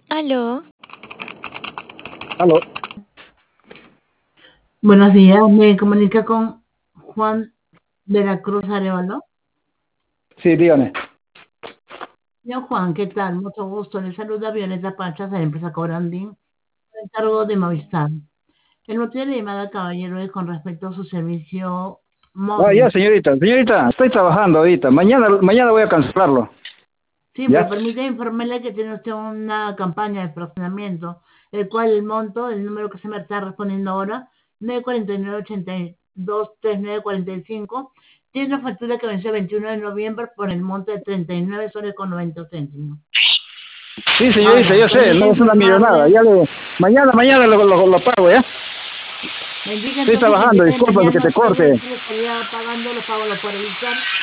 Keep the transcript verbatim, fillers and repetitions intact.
Aló, Aló. Buenos días, me comunica con Juan de la Cruz Arevalo. Sí, dígame. Yo, Juan, ¿qué tal? Mucho gusto. Le saluda Violeta Pachas de la empresa Corandín, me encargo de Movistar. El motivo de la llamada, caballero, es con respecto a su servicio Ah, ya, móvil. señorita. Señorita, estoy trabajando ahorita. Mañana, mañana voy a cancelarlo. Sí, pero ¿Ya? permítame informarle que tiene usted una campaña de fraccionamiento, el cual el monto, el número que se me está respondiendo ahora, nueve cuatro nueve, ocho dos, tres nueve cuatro cinco, tiene una factura que venció el veintiuno de noviembre por el monto de treinta y nueve soles con noventa céntimos. Sí, señorita, Ahora, yo sé, no permítame es una millonada. informarle, Ya le, mañana, mañana lo, lo, lo pago, ¿ya? me indica Estoy entonces que el trabajando, día de disculpa que te mañana corte. solamente le estaría pagando los pagos, lo puede revisar.